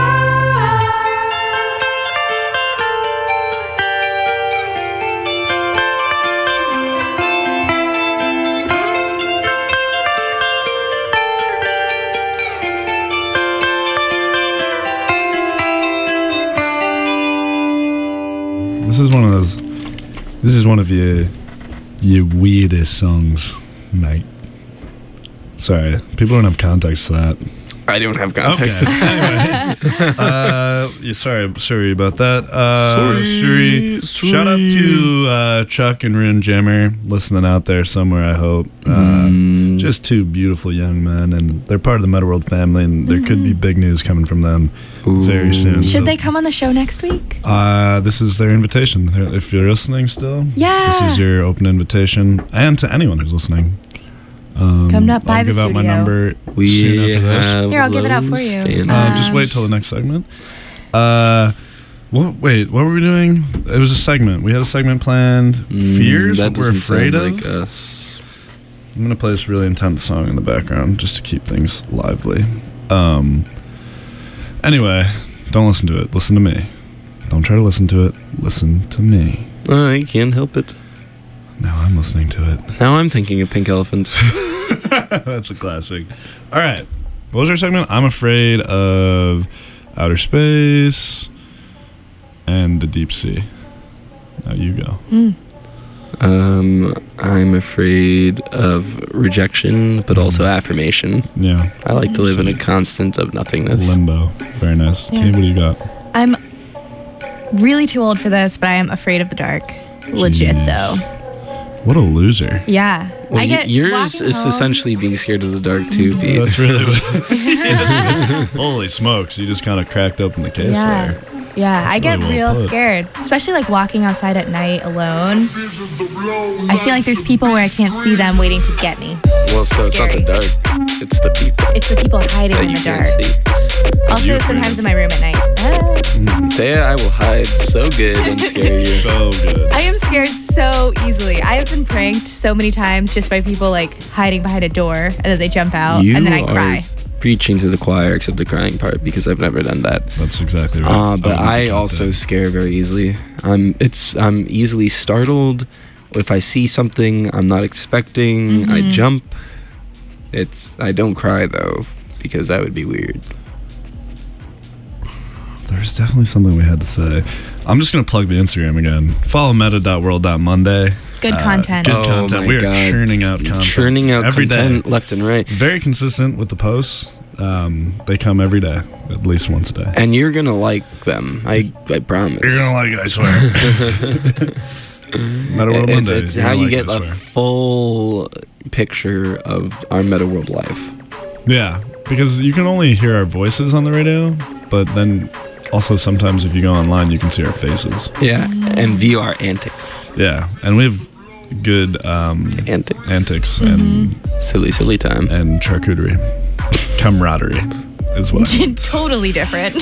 This is one of those. This is one of your your weirdest songs, mate. Sorry, people don't have context to that. I don't have context. Okay. Anyway, uh, yeah, sorry, sorry about that. Uh, Sorry, sorry. Shout out to uh, Chuck and Rune Jammer listening out there somewhere. I hope. Uh, Mm. Just two beautiful young men, and they're part of the Meta World family, and there could be big news coming from them very soon. Should So, they come on the show next week? Uh, this is their invitation. They're- If you're listening still, Yeah. this is your open invitation, and to anyone who's listening. Um, Come up by I'll the give out my studio. number We soon after this. have Here, I'll give it out for low you. standards. Uh, just Um, wait till the next segment. Uh, what? Wait, what were we doing? It was a segment. We had a segment planned. Mm, Fears. that What we're doesn't afraid sound of. like us. I'm gonna play this really intense song in the background just to keep things lively. Um. Anyway, don't listen to it. Listen to me. Don't try to listen to it. Listen to me. I can't help it. Now I'm listening to it. Now I'm thinking of pink elephants. That's a classic. All right. What was our segment? I'm afraid of outer space and the deep sea. Now you go. Mm. Um, I'm afraid of rejection, but also affirmation. Yeah. I like to live in a constant of nothingness. Limbo. Very nice. Yeah. T, what do you got? I'm really too old for this, but I am afraid of the dark. Legit, Jeez. though. What a loser. Yeah. Well, I get yours walking is home- essentially being scared of the dark too, Pete. That's really what. Yes. Holy smokes. You just kind of cracked open the case Yeah. there. Yeah, I get really real well put. scared, especially like walking outside at night alone. I feel like there's people where I can't see them waiting to get me. Well, so it's not the dark; it's the people It's the people hiding that in you the can't dark. see. Also, You sometimes afraid in my room at night. Ah. There, I will hide so good and scare you. So good. I am scared so easily. I have been pranked so many times just by people like hiding behind a door and then they jump out You and then I are cry. preaching to the choir, except the crying part, because I've never done that. That's exactly right. Uh, but wouldn't I count also that. scare very easily. I'm it's I'm easily startled. If I see something I'm not expecting, I Mhm. jump. It's I don't cry though, because that would be weird. There's definitely something we had to say. I'm just going to plug the Instagram again. Follow meta dot world dot monday. Good Uh, content. Good Oh content. my We are God. churning out You're content. churning out every day. content left and right. Very consistent with the posts. Um, they come every day, at least once a day. And you're gonna like them. I I promise. You're gonna like it, I swear. Meta World it's, Monday. it's You're how gonna you like get it, I a swear. full picture of our Meta World life. Yeah, because you can only hear our voices on the radio, but then also sometimes if you go online, you can see our faces. Yeah, and view our antics. Yeah, and we have good um, Antics. antics and Silly, silly time. and charcuterie, camaraderie is what I mean. Totally different.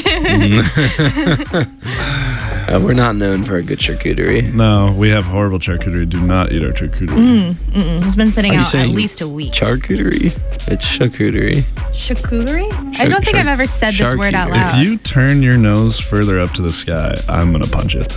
Uh, we're not known for a good charcuterie. No, we have horrible charcuterie. Do not eat our charcuterie. Mm, mm-mm. It's been sitting Are you out at saying least a week. Charcuterie? It's charcuterie. Charcuterie? I Char- don't think char- I've ever said this word out charcuterie. loud. If you turn your nose further up to the sky, I'm gonna punch it.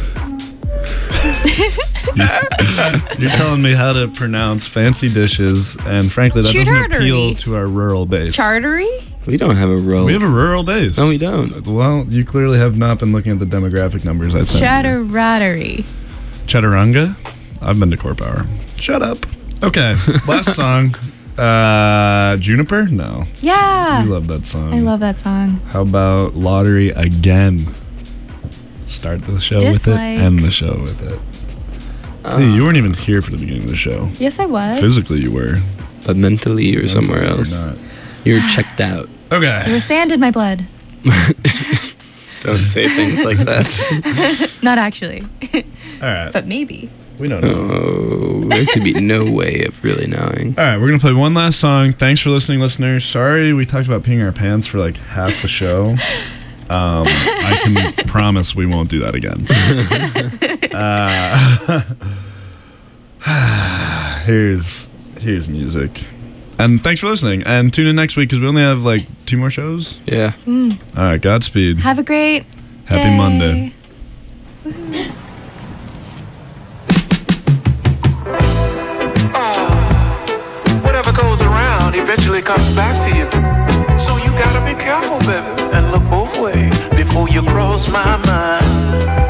You're telling me how to pronounce fancy dishes, and frankly, that doesn't Charcuterie. appeal to our rural base. Chartery? We don't have a row. We have a rural base. No, we don't. Well, you clearly have not been looking at the demographic numbers I sent you. Chatterattery. Chaturanga? I've been to Core Power. Shut up. Okay, last song. Uh, Juniper? No. Yeah. You love that song. I love that song. How about Lottery again? Start the show with it, Dislike. end the show with it. See, you weren't even here for the beginning of the show. Yes, I was. Physically, you were. But mentally, you're somewhere Mentally, else. you're not. You're checked out. There Okay. was sand in my blood. Don't say things like that. Not actually, All right. but maybe. We don't know. Oh, there could be no way of really knowing. All right, we're going to play one last song. Thanks for listening, listeners. Sorry we talked about peeing our pants for like half the show. Um, I can promise we won't do that again. Uh, here's here's music. And thanks for listening. And tune in next week because we only have like two more shows. Yeah. Mm. All right, Godspeed. Have a great Happy day. Monday. Whatever goes around eventually comes back to you. So you gotta be careful, baby, and look both ways before you cross my mind.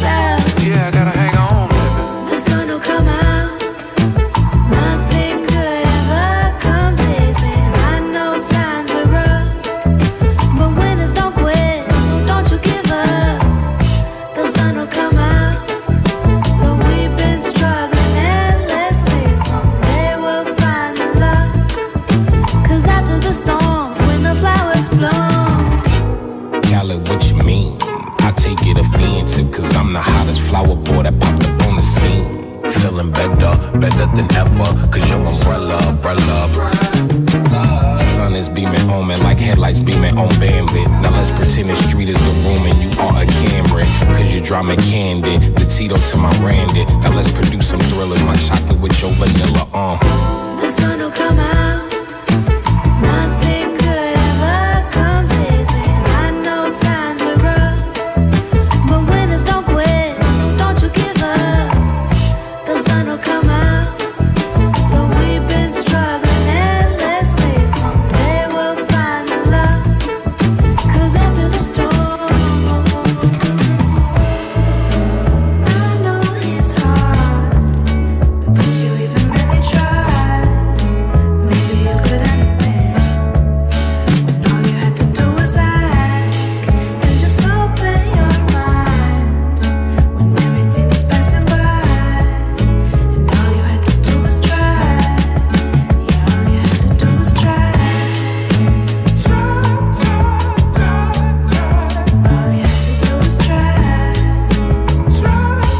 yourself. Yeah, I gotta hang on, baby. The sun will come out. Nothing good ever comes easy. I know times are rough, but winners don't quit, so don't you give up. The sun will come out. Though we've been struggling endlessly, someday we'll find the love. 'Cause after the storms, when the flowers bloom. Khaled, what you mean? I take it offensive, cause I'm the hottest flower boy that popped up on the scene. Feeling better, better than ever, cause your umbrella, umbrella. Sun is beaming on me like headlights beaming on Bambi. Now let's pretend the street is a room and you are a Camry. Cause you draw me candy, the Tito to my Randy. Now let's produce some thrillers, my chocolate with your vanilla, uh. The sun will come out.